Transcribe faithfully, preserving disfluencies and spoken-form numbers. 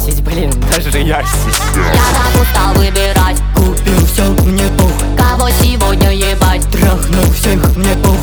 ясись, блин, даже ясись. Я так устал выбирать. Купил все, мне пух. Кого сегодня ебать? Трахнул всех, мне пух.